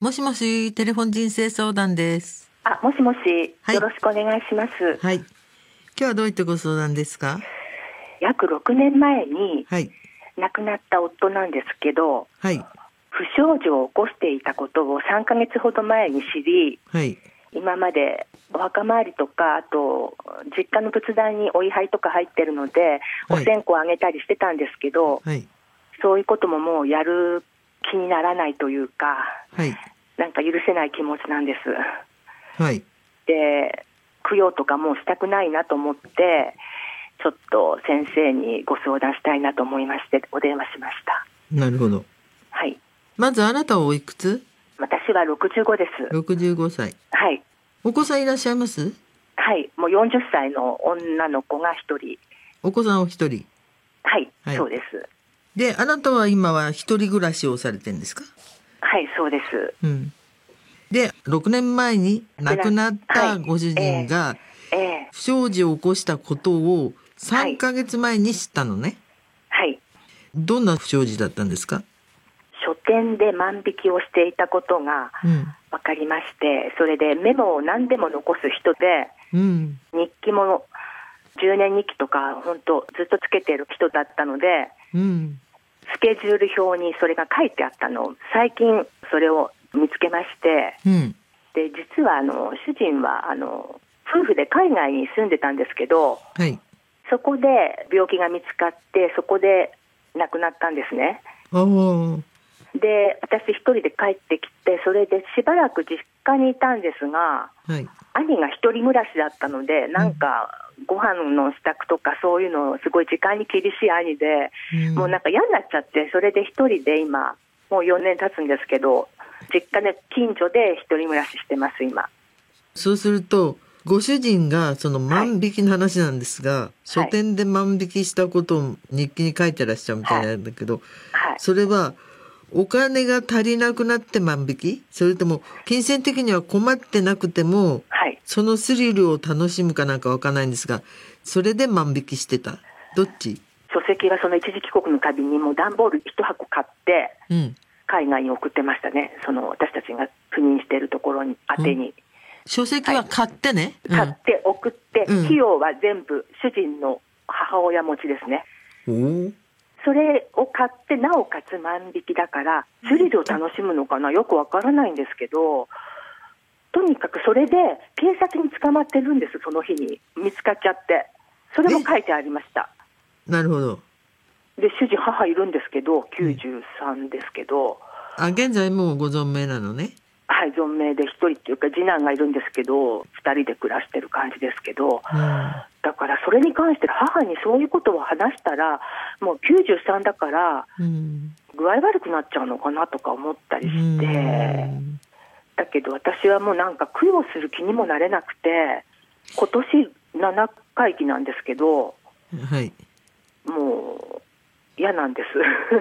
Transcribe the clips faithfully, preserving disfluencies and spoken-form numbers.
もしもし、テレフォン人生相談です。 あ、もしもし、 はい、 よろしくお願いします。 はい。今日はどういったご相談ですか？ 約ろくねんまえにはい。 亡くなった夫なんですけど、 はい。 不祥事を起こしていたことをさんかげつほど前に知り、 はい。 今までお墓参りとか、あと実家の仏壇にお位牌とか入ってるので、 はいお線香あげたりしてたんですけど、 はい。 そういうことももうやる気にならないというか、 はい。 なんか許せない気持ちなんです。 はい。 で、供養とかもうしたくないなと思って、ちょっと先生にご相談したいなと思いましてお電話しました。 なるほど。 はい。 まずあなたはおいくつ？ 私はろくじゅうごです。 ろくじゅうごさい。 はい。 お子さんいらっしゃいます？ はい。もうよんじゅっさいの女の子がひとり。 お子さんお一人。 はい、 はい。 そうです。 で、あなたは今は一人暮らしをされてるんですか？ はい、そうです。 うん。で、ろくねんまえに亡くなったご主人がええ不祥事を起こしたことをさんかげつまえに知ったのね。 はい。 どんな不祥事だったんですか？ 書店で万引きをしていたことがうん分かりまして、それでメモを何でも残す人で、 うん。 日記もじゅうねん日記とか本当ずっとつけてる人だったので、 うん。 スケジュール表にそれが書いてあったのを最近それを見つけまして、 うん。 で実はあの主人はあの夫婦で海外に住んでたんですけど、 はい。 そこで病気が見つかってそこで亡くなったんですね。 おー。 で私一人で帰ってきて、それでしばらく実家にいたんですが、 はい。 兄が一人暮らしだったので、なんかご飯の支度とかそういうのすごい時間に厳しい兄で、 うん、 もうなんか嫌になっちゃって、それで一人で今もうよねん経つんですけど、実家で近所で一人暮らししてます今。 そうするとご主人がその万引きの話なんですが、はい、書店で万引きしたことを日記に書いてらっしゃるみたいなんだけど、 はいはい、 それはお金が足りなくなって万引き？それとも金銭的には困ってなくても、はい、そのスリルを楽しむかなんかわからないんですが、それで万引きしてた？どっち？ 書籍はその一時帰国の旅にもう段ボール一箱買って、うん、海外に送ってましたね。その私たちが赴任しているところに宛てに、うん、 書籍は買ってね、 はい、買って送って、うん、費用は全部主人の母親持ちですね。 おそれを買ってなおかつ万引きだからスリルを楽しむのかな、よくわからないんですけど、とにかくそれで警察に捕まってるんです。その日に見つかっちゃって、それも書いてありました。 なるほど。 で主人母いるんですけどきゅうじゅうさんですけど、 うん、あ現在もうご存命なのね。 はい、存命で一人っていうか次男がいるんですけど二人で暮らしてる感じですけど、うん、だからそれに関して母にそういうことを話したらもうきゅうじゅうさんだから、うん、具合悪くなっちゃうのかなとか思ったりして、うん、だけど私はもうなんか供養する気にもなれなくて、今年ななかい忌なんですけど、 はい、 もう嫌なんです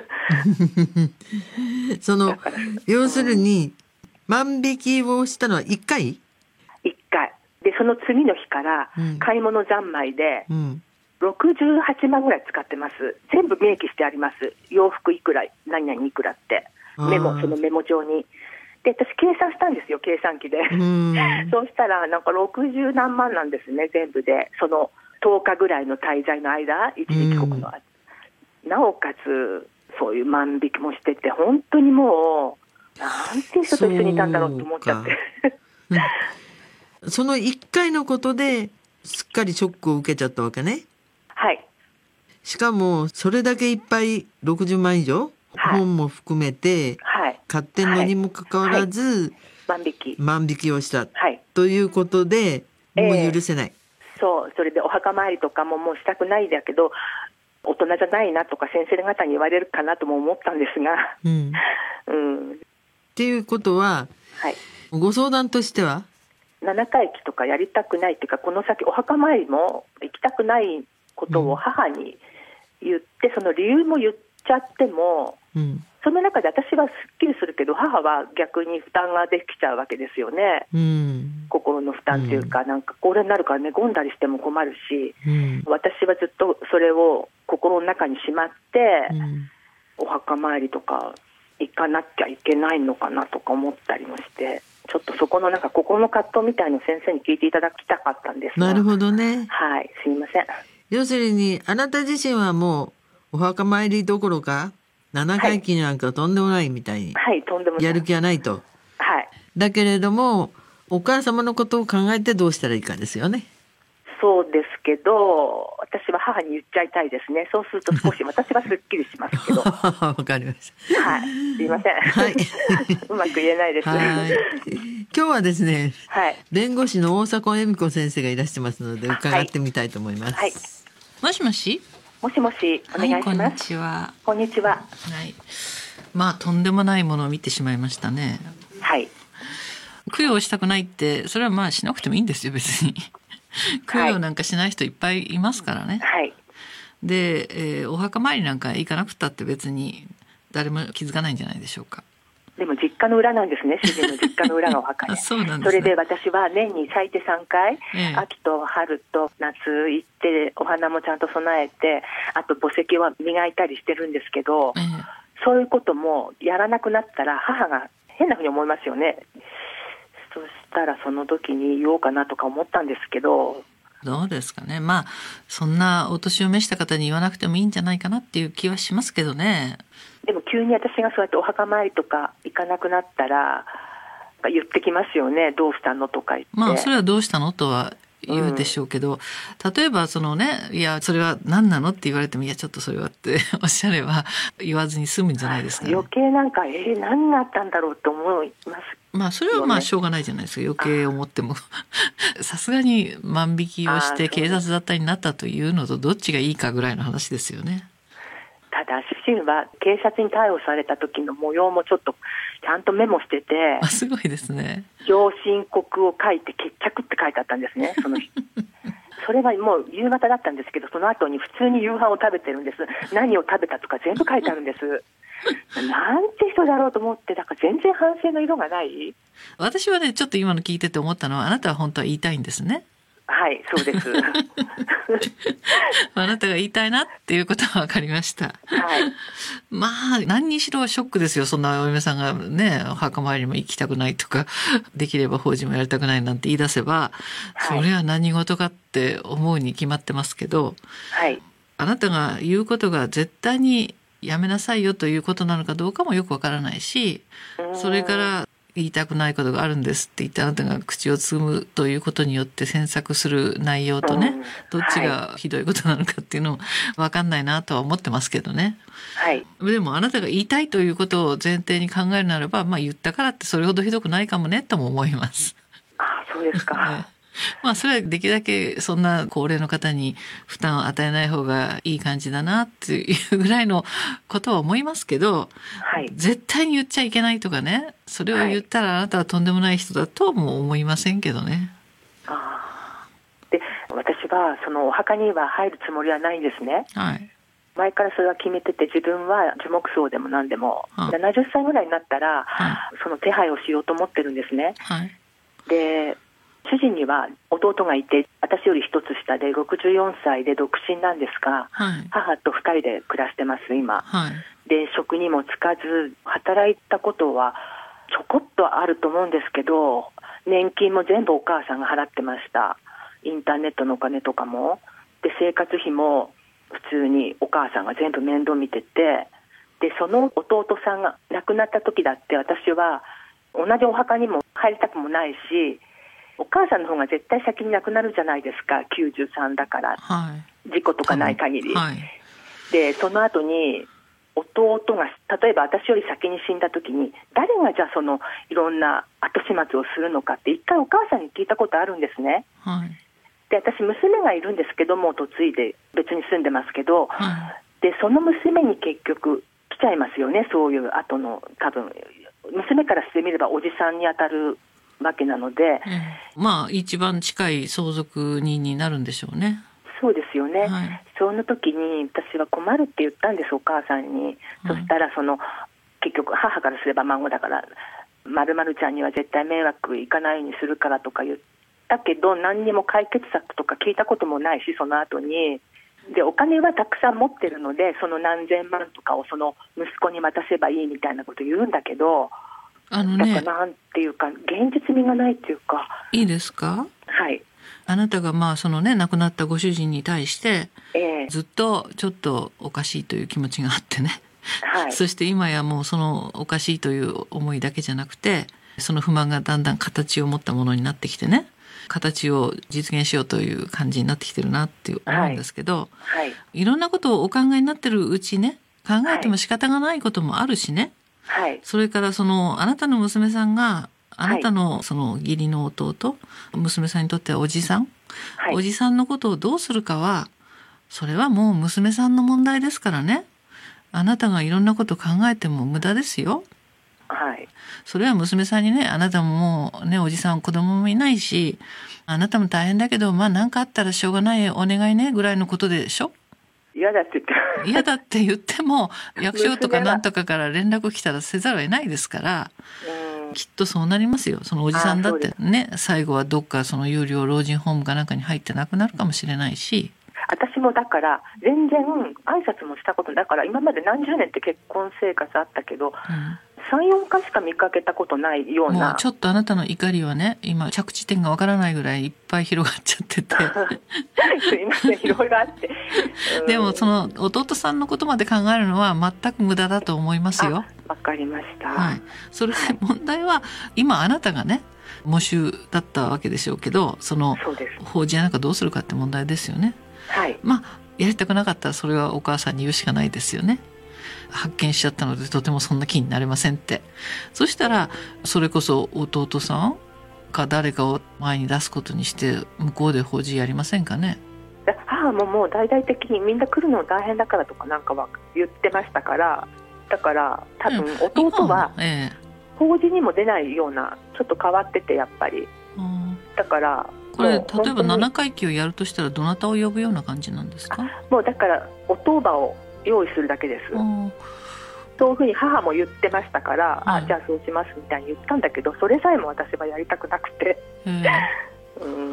その要するに、うん、万引きをしたのはいっかい？ いっかいで、その次の日から買い物三昧でろくじゅうはちまんぐらい使ってます。全部明記してあります。洋服いくら何々いくらってメモ、そのメモ帳に。で私計算したんですよ、計算機で。そうしたらなんかろくじゅうなんまんなんですね、全部で。そのとおかぐらいの滞在の間、一時帰国の間、なおかつそういう万引きもしてて、本当にもうなんていう人と一緒にいたんだろうと思っちゃってそのいっかいのことですっかりショックを受けちゃったわけね。 はい。 しかもそれだけいっぱいろくじゅうまん以上、はい、本も含めて、はい、買ってんのにもかかわらず、はいはい、 万引き万引きをした、 はい、 ということでもう許せない、 えー、そう、それでお墓参りとかももうしたくないだけど大人じゃないなとか先生方に言われるかなとも思ったんですが、 うんうん、っていうことは、はい、ご相談としてはななかい忌とかやりたくないっていうか、この先お墓参りも行きたくないことを母に言って、うん、その理由も言っちゃっても、うん、その中で私はすっきりするけど母は逆に負担ができちゃうわけですよね、うん、心の負担というか、うん、なんか高齢になるから寝込んだりしても困るし、うん、私はずっとそれを心の中にしまって、うん、お墓参りとか行かなきゃいけないのかなとか思ったりもして、ちょっとそこのなんか心の葛藤みたいの先生に聞いていただきたかったんですが。 なるほどね。 はい、すみません。 要するにあなた自身はもうお墓参りどころかななかい忌なんかとんでもないみたいに、 はい、とんでもない、 やる気はないと。 はい。 だけれどもお母様のことを考えてどうしたらいいかですよね。 そうですけど、私は母に言っちゃいたいですね。そうすると少し私はすっきりしますけど。 わかりました。 はい、すいません。はい、うまく言えないです。はい、 今日はですね、 はい、 弁護士の大迫恵美子先生がいらしてますので伺ってみたいと思います。はいはい、 もしもし。 もしもし、お願いします。はい、 こんにちは。 こんにちは。はい。まあとんでもないものを見てしまいましたね。 はい。 供養したくないってそれはまあしなくてもいいんですよ別に。供養なんかしない人いっぱいいますからね。 はい。 で、えー、お墓参りなんか行かなくたって別に誰も気づかないんじゃないでしょうか。 でも実家の裏なんですね。主人の実家の裏がお墓で。 そうなんですね。 それで私は年に最低さんかい、ええ、秋と春と夏行ってお花もちゃんと備えて、あと墓石は磨いたりしてるんですけど、ええ、そういうこともやらなくなったら母が変なふうに思いますよね。そしたらその時に言おうかなとか思ったんですけど。 どうですかね。まあそんなお年を召した方に言わなくてもいいんじゃないかなっていう気はしますけどね。 でも急に私がそうやってお墓参りとか行かなくなったら言ってきますよね。どうしたのとか言って。 まあそれはどうしたのとは言うでしょうけど、うん、例えばそのね、いやそれは何なのって言われても、いやちょっとそれはっておっしゃれば言わずに済むんじゃないですかね。 余計なんかえー、何があったんだろうと思います。 まあそれはまあしょうがないじゃないですか。余計思ってもさすがに万引きをして警察沙汰になったというのとどっちがいいかぐらいの話ですよね。 ただ主人は警察に逮捕された時の模様もちょっとちゃんとメモしてて、 あ、すごいですね。 上申告を書いて決着って書いてあったんですね、その日それはもう夕方だったんですけど、その後に普通に夕飯を食べてるんです。何を食べたとか全部書いてあるんですなんて人だろうと思って、だから全然反省の色がない。 私はねちょっと今の聞いてて思ったのは、あなたは本当は言いたいんですね。 はい、そうですあなたが言いたいなっていうことは分かりました。 はい、 まあ何にしろショックですよ。そんなお嫁さんがね、お墓参りも行きたくないとか、できれば法事もやりたくないなんて言い出せば、はい、それは何事かって思うに決まってますけど、 はい、 あなたが言うことが絶対にやめなさいよということなのかどうかもよくわからないし、それから言いたくないことがあるんですって言ってあなたが口をつぐむということによって詮索する内容とね、どっちがひどいことなのかっていうのもわかんないなとは思ってますけどね。 はい、 でもあなたが言いたいということを前提に考えるならば、まあ言ったからってそれほどひどくないかもねとも思います。 あ、そうですか。 ね、まあそれはできるだけそんな高齢の方に負担を与えない方がいい感じだなっていうぐらいのことは思いますけど、はい、絶対に言っちゃいけないとかね、それを言ったらあなたはとんでもない人だとも思いませんけどね。 あ、で私はそのお墓には入るつもりはないんですね。 はい、 前からそれは決めてて、自分は樹木葬でも何でも、はあ、ななじゅっさいぐらいになったら、はあ、その手配をしようと思ってるんですね。 はい、 で主人には弟がいて、私より一つ下でろくじゅうよんさいで独身なんですが、はい、母とふたりで暮らしてます今、はい、で職にも就かず働いたことはちょこっとあると思うんですけど、年金も全部お母さんが払ってました。インターネットのお金とかもで、生活費も普通にお母さんが全部面倒見てて、でその弟さんが亡くなった時だって私は同じお墓にも入りたくもないし、お母さんの方が絶対先に亡くなるじゃないですか、きゅうじゅうさんだから、はい、事故とかない限り、はい、でその後に弟が例えば私より先に死んだ時に誰がじゃあそのいろんな後始末をするのかって一回お母さんに聞いたことあるんですね。 はい、 で私娘がいるんですけども、嫁いで別に住んでますけど、はい、でその娘に結局来ちゃいますよね、そういう後の多分娘からしてみればおじさんに当たるわけなので、 うん、まあ一番近い相続人になるんでしょうね。 そうですよね、はい、その時に私は困るって言ったんです、お母さんに、はい、そしたらその結局母からすれば孫だから〇〇ちゃんには絶対迷惑いかないようにするからとか言ったけど、何にも解決策とか聞いたこともないし、その後にでお金はたくさん持ってるので、その何千万とかをその息子に渡せばいいみたいなこと言うんだけど、 あのね、 だからなんていうか現実味がないっていうか。 いいですか。 はい。 あなたがまあそのね亡くなったご主人に対して、えー、ずっとちょっとおかしいという気持ちがあってね、はい、そして今やもうそのおかしいという思いだけじゃなくて、その不満がだんだん形を持ったものになってきてね、形を実現しようという感じになってきてるなって思うんですけど、はいはい、いろんなことをお考えになってるうちね、考えても仕方がないこともあるしね、はい、それからそのあなたの娘さんがあなたのその義理の弟、娘さんにとってはおじさん、はい、おじさんのことをどうするかは、それはもう娘さんの問題ですからね。あなたがいろんなこと考えても無駄ですよ。はい。それは娘さんにね、あなたももうね、おじさん子供もいないし、あなたも大変だけど、まあ何かあったらしょうがない、お願いねぐらいのことでしょ。 嫌だって言って嫌だって言っても役所とかなんとかから連絡来たらせざるを得ないですから、きっとそうなりますよ。そのおじさんだってね、最後はどっかその有料老人ホームかなんかに入って亡くなるかもしれないし。 私もだから全然挨拶もしたことだから、今まで何十年って結婚生活あったけど、うん、さん、よんかしか見かけたことないような。 もうちょっとあなたの怒りはね、今着地点がわからないぐらいいっぱい広がっちゃっててすいません、いろいろあって、 うん、でもその弟さんのことまで考えるのは全く無駄だと思いますよ。 わかりました、 はい、それで問題は、はい、今あなたがね喪主だったわけでしょうけど、その法事やなんかどうするかって問題ですよね。はい、まあやりたくなかったらそれはお母さんに言うしかないですよね。発見しちゃったのでとてもそんな気になれませんって。そしたらそれこそ弟さんか誰かを前に出すことにして向こうで法事やりませんかね。 母ももう大々的にみんな来るの大変だからとかなんかは言ってましたから、だから多分弟は法事にも出ないような、ちょっと変わっててやっぱり、うん、だからこれ例えばななかい忌をやるとしたらどなたを呼ぶような感じなんですか。 もうだからお当場を用意するだけです。そういうふうに母も言ってましたから、はい、あじゃあそうしますみたいに言ったんだけど、それさえも私はやりたくなくて、うん、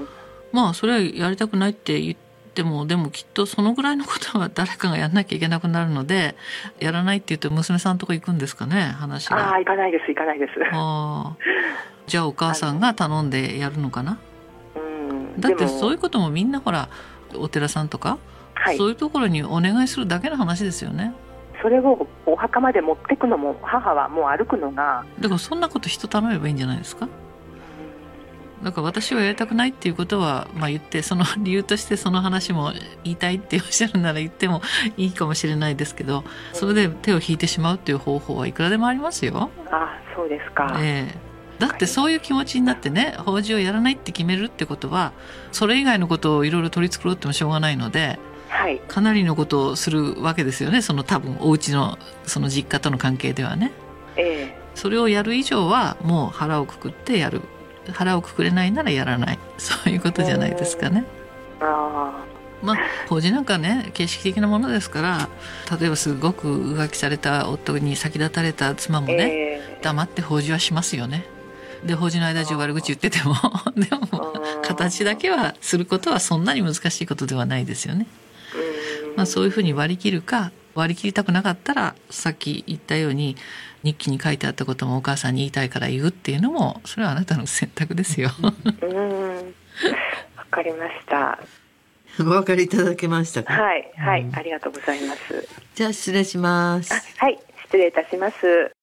まあそれはやりたくないって言っても、でもきっとそのぐらいのことは誰かがやんなきゃいけなくなるので、やらないって言うと娘さんのとこ行くんですかね、話が。 ああ行かないです行かないです。 あじゃあお母さんが頼んでやるのかな。だってそういうこともみんなほらお寺さんとか、はい、そういうところにお願いするだけの話ですよね。 それをお墓まで持ってくのも母はもう歩くのが、 だからそんなこと人頼めばいいんじゃないですか。だから私はやりたくないっていうことは、まあ、言って、その理由としてその話も言いたいっておっしゃるなら言ってもいいかもしれないですけど、それで手を引いてしまうっていう方法はいくらでもありますよ。 あそうですか、 ええだってそういう気持ちになってね、法事をやらないって決めるってことは、それ以外のことをいろいろ取り繕ってもしょうがないので、はい、かなりのことをするわけですよね。その多分お家のその実家との関係ではね、ええ、それをやる以上はもう腹をくくってやる、腹をくくれないならやらない、そういうことじゃないですかね。あまあ法事なんかね形式的なものですから、例えばすごく浮気された夫に先立たれた妻もね、えー、黙って法事はしますよね。で法事の間中悪口言っててもでも形だけはすることはそんなに難しいことではないですよね。まあ、そういうふうに割り切るか、割り切りたくなかったらさっき言ったように日記に書いてあったこともお母さんに言いたいから言うっていうのも、それはあなたの選択ですよ。 うんわかりました。 お分かりいただけましたか。 はいはい、うん、ありがとうございます。 じゃあ失礼します。 はい失礼いたします。